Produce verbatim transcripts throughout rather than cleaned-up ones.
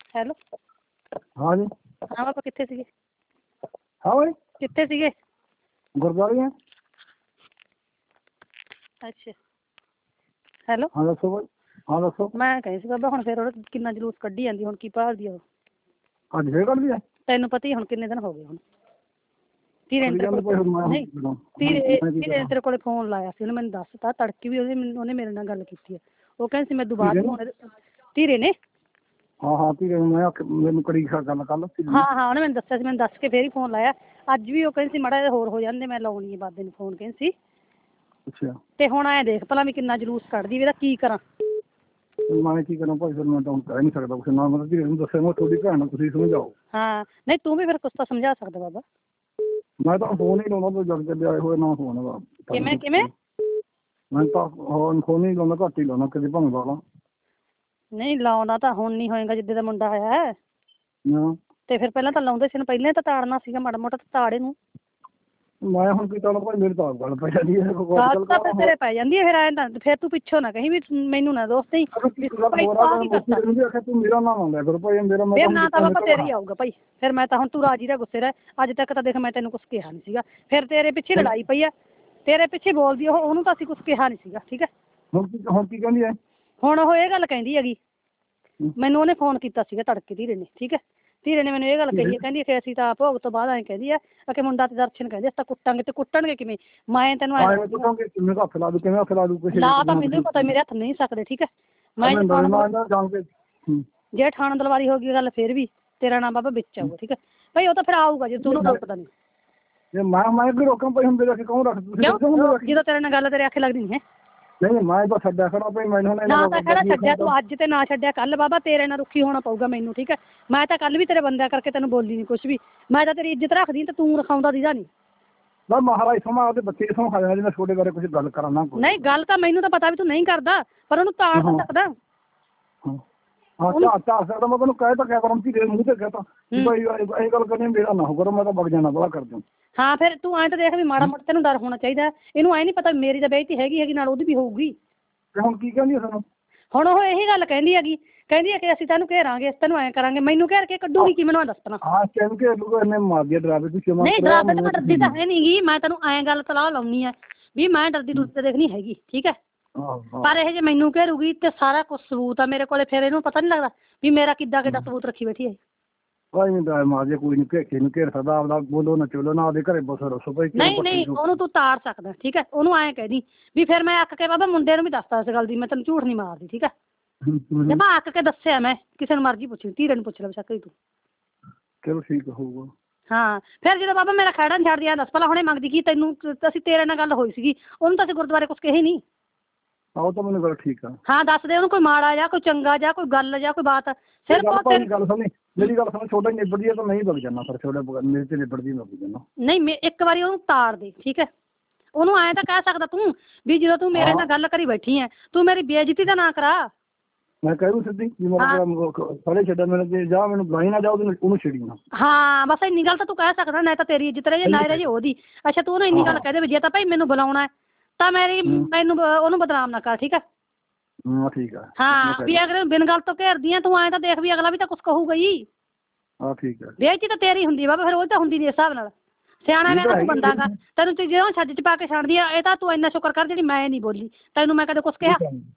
Hello. ਹਾਂ ਜੀ। ਹਾਂ ਬਾਬਾ ਕਿੱਥੇ ਸੀਗੇ? ਹਾਂ ਓਏ ਕਿੱਥੇ ਸੀਗੇ? ਗੁਰਦੁਆਰੇ ਆ। ਅੱਛਾ। ਹੈਲੋ। ਹਾਂ ਦੱਸੋ ਬਾਈ। ਹਾਂ ਦੱਸੋ। ਮੈਂ ਕਹੀ ਸੀ ਬਾਬਾ ਹੁਣ ਫਿਰ ਉਹ ਕਿੰਨਾ ਜਲੂਸ ਕੱਢੀ ਜਾਂਦੀ, ਹੁਣ ਕੀ ਭਾਲਦੀ ਆ ਉਹ? ਅੱਜ ਫੇਰ ਕੱਢਦੀ ਆ? ਤੈਨੂੰ ਪਤਾ ਹੀ ਹੁਣ ਕਿੰਨੇ ਦਿਨ ਹੋ ਗਏ ਹੁਣ। ਧੀਰੇ ਨੇ ਤੇਰੇ ਜਾਂਦੇ ਕੋਲ ਭਾਈ ਮੈਂ ਨਹੀਂ ਹੁਣ ਧੀਰੇ ਮੈਂ ਕੀ ਧੀਰੇ ਨੇ ਕਰਾਂ। ਤੇਰੇ ਕੋਲੇ ਫੋਨ ਲਾਇਆ ਸੀ, ਉਹਨੇ ਮੈਨੂੰ ਦੱਸਤਾ ਤੜਕੇ ਵੀ ਉਹਦੇ ਉਹਨੇ ਮੇਰੇ ਨਾਲ ਗੱਲ ਕੀਤੀ ਹੈ। ਉਹ ਕਹਿੰਦੀ ਸੀ ਮੈਂ ਧੀਰੇ ਦੁਬਾਰਾ ਨੇ? ਹੁਣ ਧੀਰੇ ਨੇ ਹਾਂ ਹਾਂ ਧੀਰੇ ਨੂੰ ਮੈਂ ਮੈਨੂੰ ਕਰੀ ਗੱਲ ਕੱਲ। ਹਾਂ ਹਾਂ ਉਹਨੇ ਮੈਨੂੰ ਦੱਸਿਆ ਸੀ, ਮੈਨੂੰ ਦੱਸ ਕੇ ਫੇਰ ਹੀ ਫੋਨ ਲਾਇਆ। ਅੱਜ ਵੀ ਉਹ ਕਹਿੰਦੀ ਸੀ ਮਾੜਾ ਜਿਹਾ ਹੋਰ ਹੋ ਜਾਂਦੇ ਮੈਂ ਲਾਉਣੀ ਆ ਬਾਬੇ ਨੂੰ ਫੋਨ ਕਹਿੰਦੀ ਸੀ। ਅੱਛਾ। ਤੇ ਹੁਣ ਐਂ ਦੇਖ ਭਲਾ ਵੀ ਕਿੰਨਾ ਜਲੂਸ ਕੱਢਦੀ ਵੀ, ਇਹਦਾ ਕੀ ਕਰਾਂ? ਮੈਂ ਕੀ ਕਰਾਂ ਭਾਈ, ਫਿਰ ਮੈਂ ਤਾਂ ਕਹਿ ਨਹੀਂ ਸਕਦਾ ਕੁਛ ਨਾ। ਮੈਂ ਧੀਰੇ ਨੂੰ ਦੱਸਿਆ ਮੈਂ ਤੁਹਾਡੀ ਭੈਣ ਤੁਸੀਂ ਸਮਝਾਓ। ਹਾਂ ਨਹੀਂ ਤੂੰ ਵੀ ਫਿਰ ਕੁਛ ਤਾਂ ਸਮਝਾ ਸਕਦਾ ਬਾਬਾ। ਮੈਂ ਤਾਂ ਫੋਨ ਹੀ ਲਾਉਣਾ, ਜਦ ਚੱਲੇ ਆਏ ਹੋਏ ਨਾ ਫੋਨ ਹੈਗਾ। ਕਿਵੇਂ ਕਿਵੇਂ? ਮੈਂ ਤਾਂ ਫੋਨ ਹੀ ਲਾਉਣਾ, ਘੱਟ ਹੀ ਲਾਉਣਾ, ਕਦੇ ਭੰਗ ਲਾ ਲਾ। ਨਹੀਂ ਲਾਉਣਾ ਤਾਂ ਹੁਣ ਨੀ ਹੋਏਗਾ ਜਿੱਦੇ ਦਾ ਮੁੰਡਾ ਹੋਇਆ। ਹਾਂ ਤੇ ਫਿਰ ਪਹਿਲਾਂ ਤਾਂ ਲਾਉਂਦੇ ਸੀ, ਪਹਿਲਾਂ ਤਾਂ ਤਾੜਨਾ ਸੀਗਾ ਮਾੜਾ ਮੋਟਾ, ਤਾੜ ਇਹਨੂੰ। ਮੈਂ ਹੁਣ ਕੀ ਕਰਾਂ ਭਾਈ, ਮੇਰੀ ਤਾਂ ਗੱਲ ਪੈ ਜਾਂਦੀ ਹੈ। ਗੱਲ ਤਾਂ ਫਿਰ ਤੇਰੇ ਪੈ ਜਾਂਦੀ ਹੈ, ਫਿਰ ਐਂ ਤਾਂ ਫਿਰ ਤੂੰ ਪਿੱਛੋਂ ਨਾ ਕਹੀਂ ਵੀ ਮੈਨੂੰ ਨਾ ਦੋਸਤ ਹੀ ਭਾਈ ਆ ਕੀ ਕਰਤਾ। ਤੂੰ ਮੇਰਾ ਨਾਂ ਲਾਉਂਦਾ ਕਰੋ ਭਾਈ, ਮੇਰਾ ਮੈਂ ਫਿਰ ਨਾ ਤਾਂ ਬਾਬਾ ਤੇਰੇ ਹੀ ਆਊਗਾ ਭਾਈ। ਫਿਰ ਮੈਂ ਤਾਂ ਹੁਣ ਤੂੰ ਰਾਜੀ ਦਾ ਗੁੱਸੇ ਰਹਿ, ਅੱਜ ਤੱਕ ਤਾਂ ਦੇਖ ਮੈਂ ਤੈਨੂੰ ਕੁਛ ਕਿਹਾ ਨੀ ਸੀਗਾ। ਫਿਰ ਤੇਰੇ ਪਿੱਛੇ ਲੜਾਈ ਪਈ ਆ, ਤੇਰੇ ਪਿੱਛੇ ਬੋਲਦੀ ਉਹ, ਉਹਨੂੰ ਤਾਂ ਅਸੀਂ ਕੁਛ ਕਿਹਾ ਨੀ ਸੀਗਾ। ਠੀਕ ਹੈ ਹੁਣ ਕੀ ਹੁਣ ਕੀ ਕਹਿੰਦੀ ਹੈ? ਹੁਣ ਉਹ ਇਹ ਗੱਲ ਕਹਿੰਦੀ ਹੈਗੀ, ਮੈਨੂੰ ਉਹਨੇ ਫੋਨ ਕੀਤਾ ਸੀਗਾ ਤੜਕੇ ਧੀਰੇ ਨੇ। ਠੀਕ ਹੈ ਧੀਰੇ ਨੇ ਮੈਨੂੰ ਇਹ ਗੱਲ ਕਹੀ ਹੈ, ਕਹਿੰਦੀ ਕਿ ਅਸੀਂ ਤਾਂ ਭੋਗ ਤੋਂ ਬਾਅਦ ਐਂ ਕਹਿੰਦੀ ਆ ਕਿ ਮੁੰਡਾ ਤੇ ਦਰਸ਼ਨ ਕਹਿੰਦੇ ਅਸੀਂ ਤਾਂ ਕੁੱਟਾਂਗੇ। ਤੇ ਕੁੱਟਣਗੇ ਕਿਵੇਂ? ਮੈਂ ਤੈਨੂੰ ਐਂ ਕਿਵੇਂ ਹੱਥ ਲਾ ਦੂ, ਕਿਵੇਂ ਹੱਥ ਲਾ ਦੂ? ਲਾ ਤਾਂ ਮੈਨੂੰ ਪਤਾ ਮੇਰੇ ਹੱਥ ਨਹੀਂ ਸਕਦੇ। ਠੀਕ ਹੈ ਮੈਂ ਜੇ ਠਾਣ ਦਲਵਾਰੀ ਹੋ ਗਈ ਗੱਲ ਫਿਰ ਵੀ ਤੇਰਾ ਨਾਮ ਬਾਬਾ ਵਿੱਚ ਆਊਗਾ। ਠੀਕ ਹੈ ਭਾਈ ਉਹ ਤਾਂ ਫਿਰ ਆਊਗਾ ਜੇ ਤੂੰ ਉਹਨੂੰ ਰੋਕਦਾ ਨੀ। ਮੈਂ ਮੈਂ ਕੀ ਰੋਕਾਂ ਭਾਈ, ਹੁੰਦੇ ਰੱਖ ਕੌਣ ਰੱਖ? ਜਦੋਂ ਤੇਰੇ ਨਾਲ ਗੱਲ ਤੇਰੇ ਆਖੇ ਲੱਗਦੀ ਨੀ ਹੈ। ਨਹੀਂ ਮੈਂ ਤਾਂ ਛੱਡਿਆ ਖੜਾ ਭਾਈ, ਮੈਨੂੰ ਨਾ ਤਾਂ ਖੜਾ ਛੱਡਿਆ ਤੂੰ ਅੱਜ ਤੇ ਨਾ ਛੱਡਿਆ ਕੱਲ। ਬਾਬਾ ਤੇਰੇ ਨਾਲ ਰੁੱਖੀ ਹੋਣਾ ਪਊਗਾ ਮੈਨੂੰ। ਠੀਕ ਹੈ ਮੈਂ ਤਾਂ ਕੱਲ ਵੀ ਤੇਰੇ ਬੰਦਿਆਂ ਕਰਕੇ ਤੈਨੂੰ ਬੋਲੀ ਨੀ ਕੁਛ ਵੀ। ਮੈਂ ਤਾਂ ਤੇਰੀ ਇੱਜ਼ਤ ਰੱਖਦੀ ਤੇ ਤੂੰ ਰਖਾਉਂਦਾ ਦੀਦਾ ਨੀ। ਮੈਂ ਮਹਾਰਾਜ ਸਮਾਂ ਉਹਦੇ ਬੱਚੇ ਸਮਾਂ ਖਾ ਜਾਣਾ, ਮੈਂ ਤੁਹਾਡੇ ਬਾਰੇ ਕੁਛ ਗੱਲ ਕਰਾਂ ਨਾ। ਨਹੀਂ ਗੱਲ ਤਾਂ ਮੈਨੂੰ ਤਾਂ ਪਤਾ ਵੀ ਤੂੰ ਨਹੀਂ ਕਰਦਾ, ਪਰ ਉਹਨੂੰ ਤਾੜ ਤਾਂ ਸਕਦਾ। ਹਾਂ ਝਾੜ ਝਾੜ ਸਕਦਾ, ਮੈਂ ਤੈਨੂੰ ਕਹਿ ਤਾਂ ਕਿਆ ਕਰਾਂ, ਧੀਰੇ ਮੂੰਹ ਤੇ ਕਹਿ ਤਾ ਭਾਈ ਇਹ ਗੱਲ ਕਰਨੀ ਮੇਰਾ ਨਾ ਹੋ ਕਰੋ, ਮੈਂ ਤਾਂ ਵਗ ਜਾਣਾ ਬੜਾ ਕਰ ਦੂੰ। ਹਾਂ ਫਿਰ ਤੂੰ ਐਂ ਤਾਂ ਦੇਖ ਵੀ ਮਾੜਾ ਮੋਟਾ ਤੈਨੂੰ ਡਰ ਹੋਣਾ ਚਾਹੀਦਾ। ਇਹਨੂੰ ਐਂ ਨੀ ਪਤਾ ਮੇਰੀ ਤਾਂ ਬੇਇੱਜ਼ਤੀ ਹੈਗੀ ਹੈਗੀ ਨਾਲ ਉਹਦੀ ਵੀ ਹੋਊਗੀ। ਤੇ ਹੁਣ ਕੀ ਕਹਿੰਦੀ ਸਾਨੂੰ? ਹੁਣ ਉਹ ਇਹੀ ਗੱਲ ਕਹਿੰਦੀ ਹੈਗੀ, ਕਹਿੰਦੀ ਹੈ ਕਿ ਅਸੀਂ ਤੈਨੂੰ ਘੇਰਾਂਗੇ, ਅਸੀਂ ਤੈਨੂੰ ਐਂ ਕਰਾਂਗੇ। ਮੈਨੂੰ ਘੇਰ ਕੇ ਕੱਢੂਗੀ ਕੀ ਮੈਨੂੰ ਦੱਸਣਾ? ਹਾਂ ਕਹਿੰਦੇ ਕਿ ਇਹਨੇ ਮਾਰ ਦਿਆ ਡਰਾਵੇ ਤੁਸੀਂ। ਨਹੀਂ ਡਰਾਵੇ ਤੇ ਮੈਂ ਡਰਦੀ ਤਾਂ ਹੈ ਨੀ ਗੀ, ਮੈਂ ਤੈਨੂੰ ਐਂ ਗੱਲ ਸਲਾਹ ਲਾਉਣੀ ਆ ਵੀ ਮੈਂ ਡਰਦੀ ਡੁਰਦੀ ਤਾਂ ਦੇਖਣੀ ਹੈਗੀ। ਠੀਕ ਹੈ ਪਰ ਇਹ ਜੇ ਮੈਨੂੰ ਘੇਰੂਗੀ ਤੇ ਸਾਰਾ ਕੁਛ ਸਬੂਤ ਆ ਮੇਰੇ ਕੋਲੇ, ਫਿਰ ਇਹਨੂੰ ਪਤਾ ਨੀ ਲੱਗਦਾ ਵੀ ਮੇਰਾ ਕਿੱਦਾਂ ਕਿੱਦਾਂ ਸਬੂਤ ਰੱਖੀ ਬੈਠੀ ਹੈ। ਕੋਈ ਨੀ ਡਰਾਵੇ ਮਾਰ ਜੇ, ਕੋਈ ਨੀ ਘੇਰੇ ਨੂੰ ਘੇਰ ਸਕਦਾ, ਆਪਦਾ ਬੋਲੋ ਨਾ ਚਲੋ ਨਾ, ਆਪਦੇ ਘਰੇ ਬਸੋ ਰਸੋ ਭਾਈ। ਨਹੀਂ ਨਹੀਂ ਉਹਨੂੰ ਤੂੰ ਤਾੜ ਸਕਦਾ। ਠੀਕ ਹੈ ਉਹਨੂੰ ਐਂ ਕਹਿਦੀ ਵੀ ਫਿਰ ਮੈਂ ਅੱਕ ਕੇ ਬਾਬਾ ਮੁੰਡੇ ਨੂੰ ਵੀ ਦੱਸਦਾ ਇਸ ਗੱਲ ਦੀ, ਮੈਂ ਤੈਨੂੰ ਝੂਠ ਨੀ ਮਾਰਦੀ। ਠੀਕ ਹੈ ਜੇ ਮੈਂ ਅੱਕ ਕੇ ਦੱਸਿਆ, ਮੈਂ ਕਿਸੇ ਨੂੰ ਮਰਜ਼ੀ ਪੁੱਛੀ, ਧੀਰੇ ਨੂੰ ਪੁੱਛ ਲੈ ਬੇਸ਼ੱਕ ਤੂੰ। ਚਲੋ ਠੀਕ ਹੋਊਗਾ। ਹਾਂ ਫਿਰ ਜਦੋਂ ਬਾਬਾ ਮੇਰਾ ਖਹਿੜਾ ਨੀ ਛੱਡਦੀ, ਦੱਸ ਭਲਾ ਹੁਣੇ ਮੰਗਦੀ ਕੀ ਤੈਨੂੰ? ਅਸੀਂ ਤੇਰੇ ਨਾਲ ਗੱਲ ਹੋਈ ਸੀਗੀ, ਉਹਨੂੰ ਤਾਂ ਅਸੀਂ ਗੁਰਦੁਆਰੇ ਕੁਛ ਕਹੀ ਨੀ। ਆਹੋ ਤਾਂ ਮੈਨੂੰ ਗੱਲ ਠੀਕ ਆ। ਹਾਂ ਦੱਸ ਦੇ ਉਹਨੂੰ ਕੋਈ ਮਾੜਾ ਜਾਂ ਕੋਈ ਚੰਗਾ ਜਾਂ ਕੋਈ ਗੱਲ ਜਾਂ ਕੋਈ ਬਾਤ। ਸਿਰਫ ਗੱਲ ਸੁਣੀ ਮੇਰੀ ਗੱਲ ਸੁਣ, ਛੋਟਾ ਨਿਬੜਦੀ ਹੈ ਤਾਂ ਨਹੀਂ ਵਗ ਜਾਣਾ, ਫਿਰ ਛੋਟਾ ਮੇਰੇ ਤੇ ਨਿਬੜਦੀ ਮੈਂ ਵਗ ਜਾਣਾ। ਨਹੀਂ ਮੈਂ ਇੱਕ ਵਾਰੀ ਉਹਨੂੰ ਤਾੜ ਦੇ। ਠੀਕ ਹੈ ਉਹਨੂੰ ਐਂ ਤਾਂ ਕਹਿ ਸਕਦਾ ਤੂੰ ਵੀ ਜਦੋਂ ਤੂੰ ਮੇਰੇ ਨਾਲ ਗੱਲ ਕਰੀ ਬੈਠੀ ਹੈ, ਤੂੰ ਮੇਰੀ ਬੇਇੱਜ਼ਤੀ ਤਾਂ ਨਾ ਕਰਾ। ਮੈਂ ਕਹਿ ਦੂੰ ਸਿੱਧੀ ਵੀ ਮੇਰਾ ਸਾਰੇ ਛੱਡਿਆ, ਮੈਨੂੰ ਜਾ ਮੈਨੂੰ ਬੁਲਾਈ ਨਾ ਜਾ, ਉਹਨੂੰ ਛੇੜੀ ਨਾ। ਹਾਂ ਬਸ ਇੰਨੀ ਗੱਲ ਤਾਂ ਤੂੰ ਕਹਿ ਸਕਦਾ, ਨਾ ਤਾਂ ਤੇਰੀ ਇੱਜ਼ਤ ਰਹੇ ਨਾ ਰਹੇ ਉਹਦੀ। ਅੱਛਾ ਤੂੰ ਉਹਨੂੰ ਇੰਨੀ ਗੱਲ ਕਹਿ ਦੇ ਵੀ ਜੇ ਤਾਂ ਭਾਈ ਮੈਨੂੰ ਬੁਲਾਉਣਾ ਤਾਂ ਮੇਰੀ ਮੈਨੂੰ ਉਹਨੂੰ ਬਦਨਾਮ ਨਾ ਕਰ। ਠੀਕ ਹੈ ਹਾਂ ਠੀਕ ਆ। ਹਾਂ ਵੀ ਅਗਲੇ ਬਿਨ ਗੱਲ ਤੋਂ ਘੇਰਦੀ ਆ ਤੂੰ, ਐਂ ਤਾਂ ਦੇਖ ਵੀ ਅਗਲਾ ਵੀ ਤਾਂ ਕੁਛ ਕਹੂਗਾ ਹੀ। ਹਾਂ ਠੀਕ ਹੈ ਬੇਇੱਜ਼ਤੀ ਤਾਂ ਤੇਰੀ ਹੁੰਦੀ ਬਾਬਾ, ਫਿਰ ਉਹ ਤਾਂ ਹੁੰਦੀ ਨੀ ਇਸ ਹਿਸਾਬ ਨਾਲ। ਸਿਆਣਾ ਮੈਂ ਤੂੰ ਬੰਦਾ ਗਾ, ਤੈਨੂੰ ਤੂੰ ਜਦੋਂ ਛੱਜ ਚ ਪਾ ਕੇ ਛੱਡਦੀ ਆ, ਇਹ ਤਾਂ ਤੂੰ ਇੰਨਾ ਸ਼ੁਕਰ ਕਰ ਜਿਹੜੀ ਮੈਂ ਨੀ ਬੋਲੀ। ਤੈਨੂੰ ਮੈਂ ਕਦੇ ਕੁਛ ਕਿਹਾ?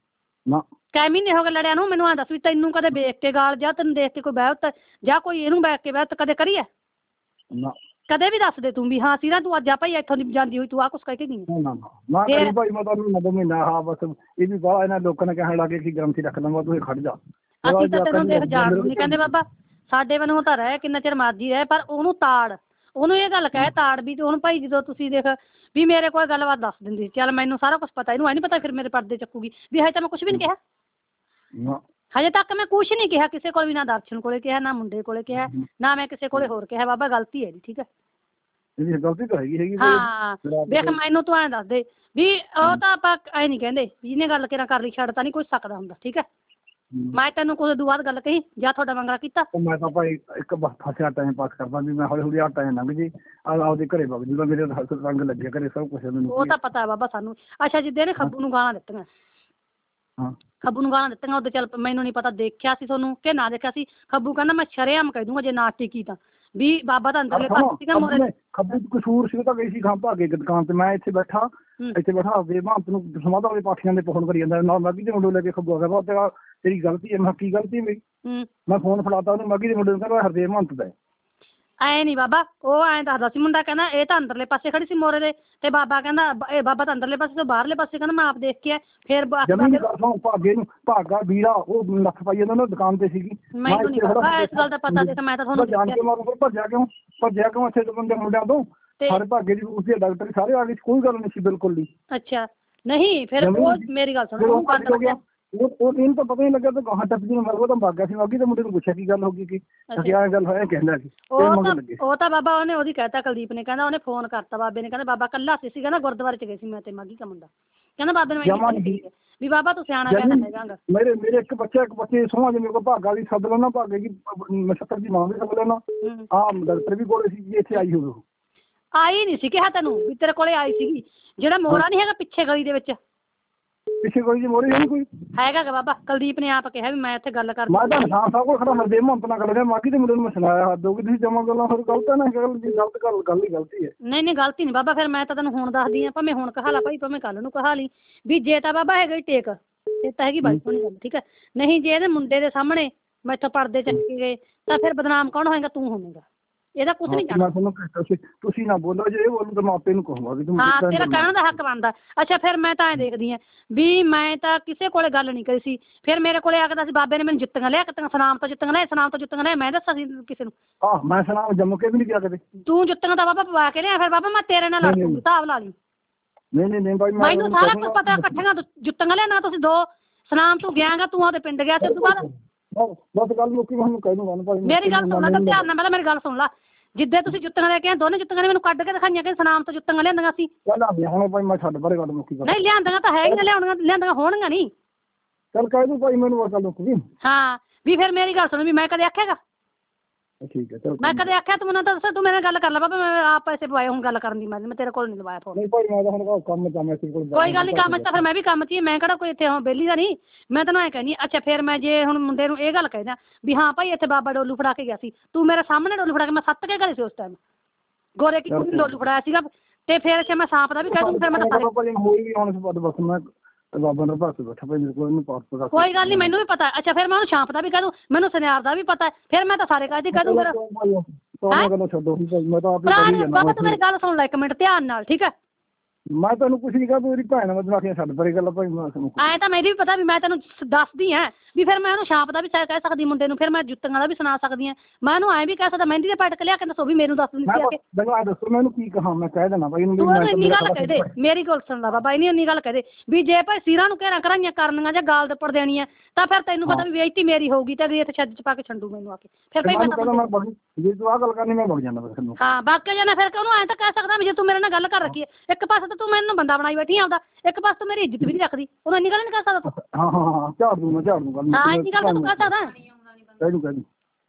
ਕਈ ਮਹੀਨੇ ਹੋ ਗਏ ਲੜਿਆ ਨੂੰ, ਮੈਨੂੰ ਐਂ ਦੱਸ ਵੀ ਤੈਨੂੰ ਕਦੇ ਵੇਖ ਕੇ ਗਾਲ ਜਾਂ ਤੈਨੂੰ ਦੇਖ ਕੇ ਕੋਈ ਬਹਿਤ ਜਾਂ ਕੋਈ ਇਹਨੂੰ ਬੈਠ ਕੇ ਬਹਿਤ ਕਦੇ ਕਰੀ ਹੈ? ਕਦੇ ਵੀ ਦੱਸ ਦੇ ਤੂੰ ਵੀ ਹਾਂ ਸੀਰਾ ਤੂੰ ਅੱਜ ਆ ਭਾਈ ਇੱਥੋਂ ਦੀ ਜਾਂਦੀ ਹੋਈ ਤੂੰ ਆਹ ਕੁਛ ਕਹਿ ਕੇ ਗਈ। ਭਾਈ ਮੈਂ ਤਾਂ ਮਹੀਨਾ ਦੋ ਮਹੀਨਾ ਹਾਂ ਬਸ ਇਹ ਵੀ ਬਾਹਰ ਇਹਨਾਂ ਲੋਕਾਂ ਨੇ ਕਹਿਣ ਲੱਗੇ ਕਿ ਗਰਮ ਸੀ ਰੱਖ ਲਵਾਂ, ਤੂੰ ਖੜ ਜਾ। ਅਸੀਂ ਤਾਂ ਤੈਨੂੰ ਦੇਖ ਜਾਣ ਨੂੰ ਨੀ ਕਹਿੰਦੇ ਬਾਬਾ, ਸਾਡੇ ਵੱਲੋਂ ਤਾਂ ਰਹਿ ਕਿੰਨਾ ਚਿਰ ਮਰਜ਼ੀ ਰਹਿ, ਪਰ ਉਹਨੂੰ ਤਾੜ, ਉਹਨੂੰ ਇਹ ਗੱਲ ਕਹਿ ਤਾੜ ਵੀ ਤੇ ਹੁਣ ਭਾਈ ਜਦੋਂ ਤੁਸੀਂ ਦੇਖ ਵੀ ਮੇਰੇ ਕੋਲ ਗੱਲਬਾਤ ਦੱਸ ਦਿੰਦੀ, ਚੱਲ ਮੈਨੂੰ ਸਾਰਾ ਕੁਛ ਪਤਾ, ਇਹਨੂੰ ਐ ਨੀ ਪਤਾ ਫਿਰ ਮੇਰੇ ਪਰਦੇ ਚੱਕੂਗੀ ਵੀ ਹਜੇ ਤਾਂ ਮੈਂ ਕੁਛ ਵੀ ਨੀ ਕਿਹਾ। ਹਜੇ ਤੱਕ ਮੈਂ ਕੁਛ ਨੀ ਕਿਹਾ ਕਿਸੇ ਕੋਲ ਵੀ, ਨਾ ਦਰਸ਼ਨ ਕੋਲੇ ਕਿਹਾ, ਨਾ ਮੁੰਡੇ ਕੋਲੇ ਕਿਹਾ, ਨਾ ਮੈਂ ਕਿਸੇ ਕੋਲੇ ਹੋਰ ਕਿਹਾ। ਬਾਬਾ ਗਲਤੀ ਹੈ ਜੀ। ਠੀਕ ਹੈ ਗਲਤੀ ਤਾਂ ਹੈਗੀ ਹੈਗੀ। ਹਾਂ ਦੇਖ ਮੈਨੂੰ ਤੂੰ ਐਂ ਦੱਸ ਦੇ ਵੀ ਉਹ ਤਾਂ ਆਪਾਂ ਐ ਨੀ ਕਹਿੰਦੇ ਜਿਹਨੇ ਗੱਲ ਕਿਹੜਾ ਕਰ ਲਈ ਛੱਡ ਤਾਂ ਨੀ ਕੁਛ ਸਕਦਾ ਹੁੰਦਾ। ਠੀਕ ਹੈ ਮੈਂ ਤੈਨੂੰ ਕੁਝ ਉਦੋਂ ਬਾਅਦ ਗੱਲ ਕਹੀ ਜਾਂ ਤੁਹਾਡਾ ਮੰਗਲਾ ਕੀਤਾ? ਮੈਂ ਤਾਂ ਭਾਈ ਇੱਕ ਫਸਿਆ ਟਾਈਮ ਪਾਸ ਕਰਦਾ ਵੀ ਮੈਂ ਹੌਲੀ ਹੌਲੀ ਆਹ ਟਾਈਮ ਲੰਘ ਜੇ, ਆਪਦੇ ਘਰੇ ਵਗ ਜੂਗਾ, ਮੇਰੇ ਰੰਗ ਲੱਗਿਆ ਘਰੇ ਸਭ ਕੁਛ ਮੈਨੂੰ। ਉਹ ਤਾਂ ਪਤਾ ਬਾਬਾ ਸਾਨੂੰ। ਅੱਛਾ ਜਿੱਦੇ ਨੇ ਖੱਬੂ ਨੂੰ ਗਾਲਾਂ ਦਿੱਤੀਆਂ ਹਾਂ ਖੱਬੂ ਨੂੰ ਗਾਲਾਂ ਦਿੱਤੀਆਂ ਉਹਦੇ। ਚੱਲ ਮੈਨੂੰ ਨਹੀਂ ਪਤਾ ਦੇਖਿਆ ਸੀ ਤੁਹਾਨੂੰ ਕਿ ਨਾ ਦੇਖਿਆ ਸੀ। ਖੱਬੂ ਕਹਿੰਦਾ ਮੈਂ ਸ਼ਰੇਆਮ ਕਹਿ ਦੂੰਗਾ ਜੇ ਨਾ ਟਿਕੀ ਤਾਂ ਵੀ ਬਾਬਾ ਤਾਂ ਅੰਦਰਲੇ ਪਾਸੇ ਸੀਗਾ ਮੋਰੇ। ਖੱਬੂ ਕਸੂਰ ਸੀ ਤਾਂ ਗਈ ਸੀ ਖਾਂ ਭਾਗੇ ਦੁਕਾਨ ਤੇ, ਮੈਂ ਇੱਥੇ ਬੈਠਾ ਇੱਥੇ ਬੈਠਾ ਵੇ ਮਹੰਤ ਨੂੰ ਸਮਾਧਾ ਵਾਲੇ ਪਾਠੀਆਂ ਦੇ ਫੋਨ ਕਰੀ ਜਾਂਦਾ ਨਾਲ ਮਾਗੀ ਦੇ ਮੁੰਡੇ ਲੈ ਕੇ ਖੱਬੂ ਆ ਗਿਆ ਤੇਰਾ ਤੇਰੀ ਗਲਤੀ ਹੈ। ਮੈਂ ਕੀ ਗਲਤੀ ਮੇਰੀ? ਮੈਂ ਫੋਨ ਫੜਾਤਾ ਉਹਨੇ ਮਾਗੀ ਦੇ ਮੁੰਡੇ ਨੂੰ, ਕਹਿੰਦਾ ਹਰਦੇਵ ਮਹੰਤ ਦਾ। ਐ ਨੀ ਬਾਬਾ ਉਹ ਐਂ ਦੱਸਦਾ ਸੀ ਮੁੰਡਾ, ਕਹਿੰਦਾ ਇਹ ਤਾਂ ਅੰਦਰਲੇ ਪਾਸੇ ਖੜੀ ਸੀ ਮੋਰੇ ਦੇ ਤੇ ਬਾਬਾ ਕਹਿੰਦਾ ਇਹ ਬਾਬਾ ਤਾਂ ਅੰਦਰਲੇ ਪਾਸੇ ਤੋਂ ਬਾਹਰਲੇ ਪਾਸੇ, ਕਹਿੰਦਾ ਮੈਂ ਆਪ ਦੇਖ ਕੇ ਫਿਰ ਭਾਗੇ ਨੂੰ ਭਾਗਾ ਵੀਰਾ ਉਹ ਲੱਖ ਪਾਈ ਜਾਂਦਾ ਦੁਕਾਨ ਤੇ ਸੀਗੀ। ਮੈਨੂੰ ਨੀ ਬਾਬਾ ਇਸ ਗੱਲ ਦਾ ਪਤਾ, ਦੇਖ ਮੈਂ ਤਾਂ ਤੁਹਾਨੂੰ ਜਾਣ ਕੇ ਮਾਰੂ ਭੱਜਿਆ ਕਿਉਂ ਭੱਜਿਆ ਕਿਉਂ ਇੱਥੇ ਤੋਂ ਬੰਦੇ ਮੁੰਡਿਆਂ ਤੋਂ ਸਾਰੇ ਭਾਗੇ ਦੀ ਉਸਦੇ ਡਾਕਟਰ ਸਾਰੇ ਆ ਗਏ, ਕੋਈ ਗੱਲ ਨਹੀਂ ਸੀ ਬਿਲਕੁਲ ਨਹੀਂ। ਅੱਛਾ ਨਹੀਂ ਫਿਰ ਉਹ ਮੇਰੀ ਗੱਲ ਸੁਣੋ ਉਹ ਬੰਦ ਹੋ ਗਿਆ ਉਹ ਉਹ ਇਹਨੂੰ ਤਾਂ ਪਤਾ ਹੀ ਲੱਗਾ ਤਾਂ ਗਾਹਾਂ ਟੱਪ ਜੀ ਮਰ ਉਹ ਤਾਂ ਭੱਗ ਗਿਆ ਸੀ। ਮਾਗੀ ਦੇ ਮੁੰਡੇ ਨੂੰ ਪੁੱਛਿਆ ਕੀ ਗੱਲ ਹੋ ਗਈ, ਕੀ ਅਸੀਂ ਆਹ ਗੱਲ ਹੋਇਆ ਕਹਿੰਦਾ ਸੀ ਉਹ ਤਾਂ ਬਾਬਾ ਉਹਨੇ ਉਹਦੀ ਕਹਿਤਾ ਕੁਲਦੀਪ ਨੇ, ਕਹਿੰਦਾ ਉਹਨੇ ਫੋਨ ਕਰਤਾ ਬਾਬੇ ਨੇ, ਕਹਿੰਦਾ ਬਾਬਾ ਕੱਲਾ ਸੀ ਸੀਗਾ ਨਾ ਗੁਰਦੁਆਰੇ ਚ ਗਏ ਸੀ ਮੈਂ ਤੇ ਮਾਗੀ ਦਾ ਮੁੰਡਾ, ਕਹਿੰਦਾ ਬਾਬੇ ਨੇ ਵੀ ਬਾਬਾ ਤੂੰ ਸਿਆਣਾ ਕਹਿੰਦਾ ਹੈਗਾ। ਮੇਰੇ ਮੇਰੇ ਇੱਕ ਬੱਚਾ ਇੱਕ ਬੱਚੇ ਸੋਹਾਂ ਜੇ ਮੇਰੇ ਕੋਲ ਭਾਗਾ ਵੀ ਸੱਦ ਲੈਣਾ ਭਾਗੇ ਕੀ ਨਛੱਤਰ ਦੀ ਮਾਂ ਵੀ ਸੱਦ ਲੈਣਾ। ਆਹ ਡਾਕਟਰ ਵੀ ਕੋਲੇ ਸੀ ਇੱਥੇ ਆਈ ਹੋਵੇ। ਆਈ ਨਹੀਂ ਸੀ ਕਿਹਾ ਤੈਨੂੰ ਵੀ ਤੇਰੇ ਕੋਲੇ ਆਈ ਸੀਗੀ, ਜਿਹੜਾ ਮੋੜਾ ਨਹੀਂ ਹੈਗਾ ਪਿੱਛੇ ਗਲੀ ਦੇ ਵਿੱਚ ਪਿੱਛੇ ਕੋਈ ਜੀ ਮੋਰੇ ਨਹੀਂ ਕੋਈ ਹੈਗਾ ਗਾ ਬਾਬਾ। ਕੁਲਦੀਪ ਨੇ ਆਪ ਕਿਹਾ ਵੀ ਮੈਂ ਇੱਥੇ ਗੱਲ ਕਰ ਮੈਂ ਤਾਂ ਨਿਸ਼ਾਨ ਸਾਹਿਬ ਕੋਲ ਖੜਾ ਹਰਦੇਵ ਮਹੰਤ ਨਾਲ ਕਰ ਰਿਹਾ ਮਾਗੀ ਦੇ ਮੁੰਡੇ ਨੂੰ ਮੈਂ ਸੁਣਾਇਆ ਹੱਦ ਹੋ ਗਈ ਤੁਸੀਂ ਜਮਾ ਗੱਲਾਂ ਫਿਰ ਗਲਤ ਹੈ ਨਾ ਗੱਲ ਜੀ ਗਲਤ ਗੱਲ ਗੱਲ ਹੀ ਗਲਤੀ ਹੈ। ਨਹੀਂ ਨਹੀਂ ਗਲਤੀ ਨਹੀਂ ਬਾਬਾ, ਫਿਰ ਮੈਂ ਤਾਂ ਤੈਨੂੰ ਹੁਣ ਦੱਸਦੀ ਆ ਭਾਵੇਂ ਹੁਣ ਕਹਾ ਲਾ ਭਾਈ ਭਾਵੇਂ ਕੱਲ ਨੂੰ ਕਹਾ ਲਈ ਵੀ ਜੇ ਤਾਂ ਬਾਬਾ ਹੈਗਾ ਟੇਕ ਇਹ ਤਾਂ ਹੈਗੀ ਬਾਈ ਸੋਹਣੀ ਗੱਲ ਠੀਕ ਹੈ। ਨਹੀਂ ਜੇ ਇਹਦੇ ਮੁੰਡੇ ਦੇ ਸਾਹਮਣੇ ਮੈਥੋਂ ਪਰਦੇ ਚੱਕੇ ਗਏ ਤਾਂ ਫਿਰ ਬਦਨਾਮ ਕੌਣ ਹੋਏਗਾ? ਤੂੰ ਹੋਵੇਂਗਾ, ਇਹਦਾ ਕੁਝ ਨਹੀਂ ਜਾਣਦਾ। ਤੁਸੀਂ ਤੁਸੀਂ ਨਾ ਬੋਲੋ ਜੇ ਇਹ ਬੋਲੂ ਤਾਂ ਮੈਂ ਆਪੇ ਨੂੰ ਕਹੂੰਗਾ ਵੀ ਤੂੰ ਹਾਂ ਤੇਰਾ ਕਹਿਣ ਦਾ ਹੱਕ ਬਣਦਾ। ਅੱਛਾ ਫਿਰ ਮੈਂ ਤਾਂ ਐਂ ਦੇਖਦੀ ਹਾਂ ਵੀ ਮੈਂ ਤਾਂ ਕਿਸੇ ਕੋਲੇ ਗੱਲ ਨਹੀਂ ਕਰੀ ਸੀ, ਫਿਰ ਮੇਰੇ ਕੋਲੇ ਆ ਕੇ ਦੱਸ ਬਾਬੇ ਨੇ ਮੈਨੂੰ ਜੁੱਤੀਆਂ ਲਿਆ ਕਿਤੀਆਂ ਸੁਨਾਮ ਤੋਂ ਜੁੱਤੀਆਂ ਲਿਆ ਸੁਨਾਮ ਤੋਂ ਜੁੱਤੀਆਂ ਲਿਆ, ਮੈਂ ਦੱਸਾਂ ਸੀ ਕਿਸੇ ਨੂੰ? ਆਹ ਮੈਂ ਸੁਨਾਮ ਜੰਮ ਕੇ ਵੀ ਨਹੀਂ ਗਿਆ ਕਦੇ। ਤੂੰ ਜੁੱਤੀਆਂ ਦਾ ਬਾਬਾ ਪਵਾ ਕੇ ਲਿਆ, ਫਿਰ ਬਾਬਾ ਮੈਂ ਤੇਰੇ ਨਾਲ ਲੜ ਪਊਂਗੀ, ਹਿਸਾਬ ਲਾ ਲਈ। ਨਹੀਂ ਨਹੀਂ ਨਹੀਂ ਭਾਈ ਮੈਨੂੰ ਸਾਰਾ ਕੁਝ ਪਤਾ, ਇਕੱਠੀਆਂ ਜੁੱਤੀਆਂ ਲਿਆ ਨਾ ਤੁਸੀਂ ਦੋ ਸੁਨਾਮ ਤੂੰ ਗਿਆਗਾ ਤੂੰ ਉਹਦੇ ਪਿੰਡ ਗਿਆ ਸੀ ਉਸ ਤੋਂ ਬਾਅਦ ਬਸ ਗੱਲ ਮੁੱਕੀ ਮੈਂ ਕਹਿ ਦੂੰਗਾ ਭਾਈ। ਮੇਰੀ ਗੱਲ ਸੁਣ ਲੈ ਤਾਂ ਧਿਆਨ ਨਾਲ, ਮੇਰੀ ਗੱਲ ਸੁਣ ਲੈ। ਜਿੱਦੇ ਤੁਸੀਂ ਜੁੱਤੀਆਂ ਲੈ ਕੇ ਆਏ ਦੋਨੇ ਜੁੱਤੀਆਂ ਨੇ ਮੈਨੂੰ ਕੱਢ ਕੇ ਦਿਖਾਈਆਂ ਕਿ ਸੁਨਾਮ ਤੋਂ ਜੁੱਤੀਆਂ ਲਿਆਂਦੀਆਂ ਸੀ। ਹੁਣ ਭਾਈ ਮੈਂ ਛੱਡ ਬਾਰੇ ਗੱਲ ਮੁੱਕੀ। ਨਹੀਂ ਲਿਆਂਦੀਆਂ ਤਾਂ ਹੈਗੀਆਂ, ਲਿਆਉਣੀਆਂ ਲਿਆਂਦੀਆਂ ਹੋਣਗੀਆਂ ਨਹੀਂ। ਚੱਲ ਕਹਿ ਦੂੰ ਭਾਈ ਮੈਨੂੰ ਗੱਲ ਮੁੱਕੀ। ਹਾਂ ਵੀ ਫਿਰ ਮੇਰੀ ਗੱਲ ਸੁਣ ਵੀ ਮੈਂ ਕਦੇ ਆਖਿਆਗਾ? ਠੀਕ ਹੈ ਚਲ ਮੈਂ ਕਦੇ ਆਖਿਆ ਤੂੰ ਮੈਨੂੰ ਤਾਂ ਦੱਸ, ਤੂੰ ਮੇਰੇ ਨਾਲ ਗੱਲ ਕਰ ਲੈ ਬਾਬਾ, ਮੈਂ ਆਪ ਪੈਸੇ ਪਵਾਏ ਹੁਣ ਗੱਲ ਕਰਨ ਦੀ ਮੈਂ ਮੈਂ ਤੇਰੇ ਕੋਲ ਨਹੀਂ ਲਵਾਇਆ ਫੋਨ। ਨਹੀਂ ਭਾਈ ਮੈਂ ਤਾਂ ਹੁਣ ਕੰਮ ਚ ਮੈਂ ਕੋਲ ਕੋਈ ਗੱਲ ਨਹੀਂ ਕੰਮ ਚ ਤਾਂ ਫਿਰ ਮੈਂ ਵੀ ਕੰਮ ਚ ਹੀ, ਮੈਂ ਕਿਹੜਾ ਕੋਈ ਇੱਥੇ ਹੁਣ ਵਿਹਲੀ ਦਾ ਨਹੀਂ। ਮੈਂ ਤੈਨੂੰ ਐਂ ਕਹਿੰਦੀ ਅੱਛਾ ਫਿਰ ਮੈਂ ਜੇ ਹੁਣ ਮੁੰਡੇ ਨੂੰ ਇਹ ਗੱਲ ਕਹਿਦਾ ਵੀ ਹਾਂ ਭਾਈ ਇੱਥੇ ਬਾਬਾ ਡੋਲੂ ਫੜਾ ਕੇ ਗਿਆ ਸੀ, ਤੂੰ ਮੇਰੇ ਸਾਹਮਣੇ ਡੋਲੂ ਫੜਾ ਕੇ ਮੈਂ ਸੱਤ ਕੇ ਗਏ ਸੀ ਉਸ ਟਾਈਮ ਗੋਰੇ ਕੀ ਕੁੜੀ ਡੋਲੂ ਫੜਾਇਆ ਸੀਗਾ ਤੇ ਫਿਰ ਅੱਛਾ ਮੈਂ ਸਾਂਪ ਦਾ ਵੀ ਕਹਿ ਦੂੰ ਫਿਰ ਮੈਂ ਤਾਂ ਹੋਈ ਵੀ ਹੁਣ ਬਸ ਮੈਂ ਬਾਬਾ ਨਾਲ ਪਾਸ ਬੈਠਾ ਭਾਈ ਮੇਰੇ ਕੋਲ ਇਹਨੂੰ ਪਾਸਪੋਰਟ ਕੋਈ ਗੱਲ ਨਹੀਂ ਮੈਨੂੰ ਵੀ ਪਤਾ। ਅੱਛਾ ਫਿਰ ਮੈਂ ਉਹਨੂੰ ਛਾਂਪ ਦਾ ਵੀ ਕਹਿ ਦੂੰ, ਮੈਨੂੰ ਸੁਨਿਆਰ ਦਾ ਵੀ ਪਤਾ, ਫਿਰ ਮੈਂ ਤਾਂ ਸਾਰੇ ਕਾਜ ਕਹਿ ਦੂੰ। ਮੇਰਾ ਛੱਡੋ ਮੈਂ ਤਾਂ ਆਪ ਬਾਬਾ ਤੂੰ ਮੇਰੀ ਗੱਲ ਸੁਣ ਲੈ ਇੱਕ ਮਿੰਟ ਧਿਆਨ ਨਾਲ ਠੀਕ ਹੈ। ਮੈਂ ਤੈਨੂੰ ਕੁਛ ਨਹੀਂ ਕਹਾਂ, ਮੇਰੀ ਭੈਣ ਮੈਂ ਆਖਿਆ ਛੱਡ ਪਰੇ ਗੱਲ ਭਾਈ। ਐਂ ਤਾਂ ਮੈਨੂੰ ਵੀ ਪਤਾ ਵੀ ਮੈਂ ਤੈਨੂੰ ਦੱਸਦੀ ਹਾਂ ਵੀ ਫਿਰ ਮੈਂ ਉਹਨੂੰ ਛਾਂਪ ਦਾ ਵੀ ਕਹਿ ਸਕਦੀ ਮੁੰਡੇ ਨੂੰ, ਫਿਰ ਮੈਂ ਜੁੱਤੀਆਂ ਦਾ ਵੀ ਸੁਣਾ ਸਕਦੀ ਹਾਂ, ਮੈਂ ਉਹਨੂੰ ਐਂ ਵੀ ਕਹਿ ਸਕਦਾ ਮਹਿੰਦੀ ਦੇ ਪਟਕ ਲਿਆ ਕੇ ਦੱਸੋ ਵੀ ਮੈਨੂੰ ਦੱਸ ਦਿੰਦੀ ਆ ਕੇ। ਮੈਨੂੰ ਐਂ ਦੱਸੋ ਮੈਂ ਉਹਨੂੰ ਕੀ ਕਹਾਂ? ਮੈਂ ਕਹਿ ਦੇਣਾ ਭਾਈ ਤੂੰ ਉਹਨੂੰ ਇੰਨੀ ਗੱਲ ਕਹਿ ਦੇ, ਮੇਰੀ ਗੱਲ ਸੁਣ ਲਾ ਬਾਬਾ ਇੰਨੀ ਇੰਨੀ ਗੱਲ ਕਹਿ ਦੇ ਵੀ ਜੇ ਭਾਈ ਸਿਰਾਂ ਨੂੰ ਘੇਰਾ ਕਰਾਈਆਂ ਕਰਨੀਆਂ ਜਾਂ ਗਾਲ ਦੇ ਉੱਪਰ ਦੇਣੀਆਂ ਤਾਂ ਫਿਰ ਤੈਨੂੰ ਪਤਾ ਵੀ ਬੇਇੱਜ਼ਤੀ ਮੇਰੀ ਹੋਊਗੀ ਤੇ ਅਗਲੀ ਇੱਥੇ ਛੱਜ ਚ ਪਾ ਕੇ ਛੰਡੂ ਮੈਨੂੰ ਆ ਕੇ। ਫਿਰ ਭਾਈ ਮੈਂ ਜੇ ਤੂੰ ਆਹ ਗੱਲ ਕਰਨੀ ਮੈਂ ਵਗ ਜਾਂਦਾ ਫਿਰ। ਹਾਂ ਬਾਕੀ ਜਾਣਾ ਫਿਰ ਉਹਨੂੰ ਐਂ ਤਾਂ ਕਹਿ ਸਕਦਾ ਵੀ ਜੇ ਤੂੰ ਮੇਰੇ ਨਾਲ ਗੱਲ ਕਰ ਰੱਖੀ ਹੈ ਇੱਕ ਪਾਸੇ ਤਾਂ ਤੂੰ ਮੈਨੂੰ ਬੰਦਾ ਬਣਾਈ ਬੈਠੀ ਆਉਂਦਾ, ਇੱਕ ਪਾਸੇ ਤੂੰ ਮੇਰੀ ਇੱਜ਼ਤ ਵੀ ਨਹੀਂ ਰੱਖਦੀ, ਉਹਨੂੰ ਇੰਨੀ ਗੱਲ ਨਹੀਂ ਕਰ ਸਕਦਾ ਤੂੰ? ਹਾਂ ਹਾਂ ਝਾੜ ਦੂੰ ਮੈਂ ਝਾੜ ਦੂੰ ਗੱਲ। ਹਾਂ ਇੰਨੀ ਗੱਲ ਤਾਂ ਤੂੰ ਕਹਿ ਸਕਦਾ, ਕਹਿ ਦੂੰ ਕਹਿ ਦੂੰ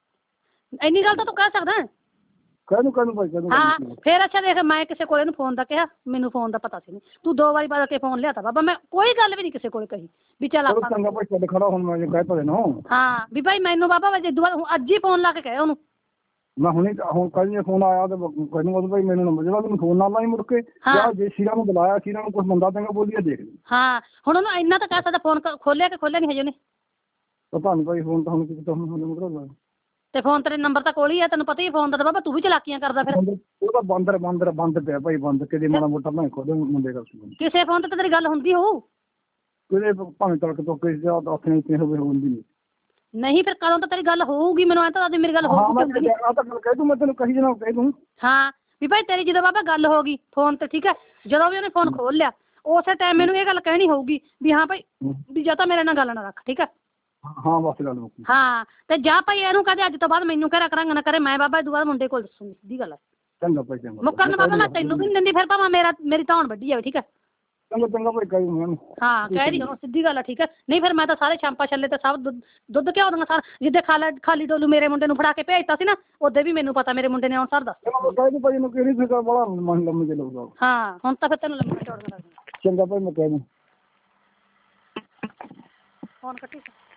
ਇੰਨੀ ਗੱਲ ਤਾਂ ਤੂੰ ਕਹਿ ਸਕਦਾ। ਕਹਿ ਦੂੰ ਕਹਿ ਦੂੰ ਭਾਈ ਕਹਿ ਦੂੰ। ਹਾਂ ਫਿਰ ਅੱਛਾ ਦੇਖ ਮੈਂ ਕਿਸੇ ਕੋਲੇ ਨੂੰ ਫੋਨ ਦਾ ਕਿਹਾ, ਮੈਨੂੰ ਫੋਨ ਦਾ ਪਤਾ ਸੀ ਨਹੀਂ, ਤੂੰ ਦੋ ਵਾਰੀ ਬਦਲ ਕੇ ਫੋਨ ਲਿਆ ਤਾ ਬਾਬਾ, ਮੈਂ ਕੋਈ ਗੱਲ ਵੀ ਨਹੀਂ ਕਿਸੇ ਕੋਲੇ ਕਹੀ ਵੀ ਚੱਲ ਆਪਾਂ ਚੰਗਾ ਭਾਈ ਛੱਡ ਖੜਾ ਹੁਣ ਮੈਂ ਕਹਿ ਤਾ ਦੇਣਾ। ਹਾਂ ਵੀ ਭਾਈ ਮੈਨੂੰ ਬਾਬਾ ਜੇ ਦੁਬਾਰਾ ਅੱਜ ਹੀ ਫੋਨ ਲਾ ਕੇ ਕਹਿ ਉਹਨੂੰ ਮੈਂ ਹੁਣੇ ਹੁਣ ਕੱਲ ਫੋਨ ਆਇਆ ਤੇ ਕਹਿੰਦਾ ਭਾਈ ਮੈਨੂੰ ਨੰਬਰ ਜਿਹੜਾ ਤੈਨੂੰ ਫੋਨ ਨਾਲ ਲਾਈ ਮੁੜ ਕੇ ਜਾਂ ਜੇ ਸ਼ੀਰਾ ਨੂੰ ਬੁਲਾਇਆ ਸ਼ੀਰਾ ਨੂੰ ਕੁਛ ਬੰਦਾ ਚੰਗਾ ਬੋਲੀਏ ਦੇਖ ਲਈ। ਹਾਂ ਹੁਣ ਉਹਨੂੰ ਇੰਨਾ ਤਾਂ ਕਹਿ ਸਕਦਾ ਫੋਨ ਖੋਲਿਆ ਕਿ ਖੋਲਿਆ ਨਹੀਂ ਹਜੇ ਉਹਨੇ ਪਤਾ ਨਹੀਂ ਭਾਈ ਫੋਨ ਤਾਂ ਹੁਣ ਕਿਤੇ ਤਾਂ ਹੁਣ ਤੇ ਫੋਨ ਤੇਰੇ ਨੰਬਰ ਤਾਂ ਕੋਲ ਹੀ ਆ, ਤੈਨੂੰ ਪਤਾ ਹੀ ਫੋਨ ਦਾ ਬਾਬਾ ਤੂੰ ਵੀ ਚਲਾਕੀਆਂ ਕਰਦਾ ਫਿਰ। ਉਹ ਤਾਂ ਬੰਦਰ ਬੰਦਰ ਬੰਦ ਪਿਆ ਭਾਈ ਬੰਦ ਕਿਤੇ ਮਾੜਾ ਮੋਟਾ ਮੈਂ ਖੋਦੇ ਮੁੰਡੇ ਗੱਲ ਸੁਣ ਕਿਸੇ ਫੋਨ ਤੇ ਤੇਰੀ ਗੱਲ ਹੁੰਦੀ ਹੋਊ ਕਿਤੇ ਭਾਵੇਂ ਤੜਕ ਤੋਂ ਕਿਸੇ ਦਾ ਆਪਣੇ ਇੱਥੇ ਹੋਵੇ ਹੁੰਦੀ ਨਹੀਂ। ਨਹੀਂ ਫਿਰ ਕਦੋਂ ਤਾਂ ਤੇਰੀ ਗੱਲ ਹੋਊਗੀ, ਮੈਨੂੰ ਐਂ ਤਾਂ ਦੱਸ ਮੇਰੀ ਗੱਲ ਹੋਊਗੀ। ਆ ਤਾਂ ਗੱਲ ਕਹਿ ਦੂੰ ਮੈਂ ਤੈਨੂੰ ਕਹੀ ਜਨਾ ਕਹਿ ਦੂੰ। ਹਾਂ ਵੀ ਭਾਈ ਤੇਰੀ ਜਦੋਂ ਬਾਬਾ ਗੱਲ ਹੋ ਗਈ ਫੋਨ ਤੇ ਠੀਕ ਹੈ, ਜਦੋਂ ਵੀ ਉਹਨੇ ਫੋਨ ਖੋਲ ਲਿਆ ਉਸੇ ਟਾਈਮ ਮੈਨੂੰ ਇਹ ਗੱਲ ਕਹਿਣੀ ਹੋਊਗੀ ਵੀ ਹਾਂ ਭਾਈ ਵੀ ਜਾਂ ਤਾਂ ਮੇਰੇ ਨਾਲ ਗੱਲ ਨਾ ਰੱਖ ਠੀਕ ਹੈ। ਹਾਂ ਬਸ ਗੱਲ ਮੁੱਕੀ। ਹਾਂ ਤੇ ਜਾਂ ਭਾਈ ਇਹਨੂੰ ਕਹਦੇ ਅੱਜ ਤੋਂ ਬਾਅਦ ਮੈਨੂੰ ਘਰਾ ਕਰਾਂਗਾ ਨਾ ਕਰੇ, ਮੈਂ ਬਾਬਾ ਦੁਬਾਰਾ ਮੁੰਡੇ ਕੋਲ ਦੱਸੂਗੀ ਸਿੱਧੀ ਗੱਲ ਹੈ। ਚੰਗਾ ਭਾਈ ਚੰਗਾ ਮੁੱਕਣ ਬਾਬਾ ਮੈਂ ਤੈਨੂੰ ਵੀ ਨਹੀਂ ਦਿੰਦੀ ਫਿਰ ਭਾਵੇਂ ਮੇਰਾ ਮੇਰੀ ਧੌਣ ਵੱਡੀ ਜਾਵੇ ਠੀਕ ਹੈ। ਚੰਗਾ ਚੰਗਾ ਭਾਈ ਕਹਿ ਦੂੰ। ਹਾਂ ਕਹਿ ਰਹੀ ਹਾਂ ਸਿੱਧੀ ਗੱਲ ਹੈ ਠੀਕ ਹੈ। ਨਹੀਂ ਫਿਰ ਮੈਂ ਤਾਂ ਸਾਰੇ ਛਾਂਪਾ ਛੱਲੇ ਤੇ ਸਭ ਦੁੱਧ ਦੁੱਧ ਘਿਓ ਦੀਆਂ ਸਾਰਾ ਜਿੱਦੇ ਖਾਲਾ ਖਾਲੀ ਡੋਲੂ ਮੇਰੇ ਮੁੰਡੇ ਨੂੰ ਫੜਾ ਕੇ ਭੇਜਤਾ ਸੀ ਨਾ ਉਹਦੇ ਵੀ ਮੈਨੂੰ ਪਤਾ ਮੇਰੇ ਮੁੰਡੇ ਨੇ ਆਉਣ ਸਰ ਦੱਸ। ਕਹਿ ਦੂੰ ਭਾਈ ਨੂੰ ਕਿਹੜੀ ਫਿਕਰ ਬੜਾ ਮਨ ਲੰਮੀ ਚ ਲੱਗਦਾ। ਹਾਂ ਹੁਣ ਤਾਂ ਫਿਰ ਤੈਨੂੰ ਲੰਮੀ ਚੌੜ ਕਰਾ ਚੰਗਾ ਭਾਈ ਮੈਂ ਕਹਿ ਦੂੰ। ਫੋਨ ਕੱਟੀ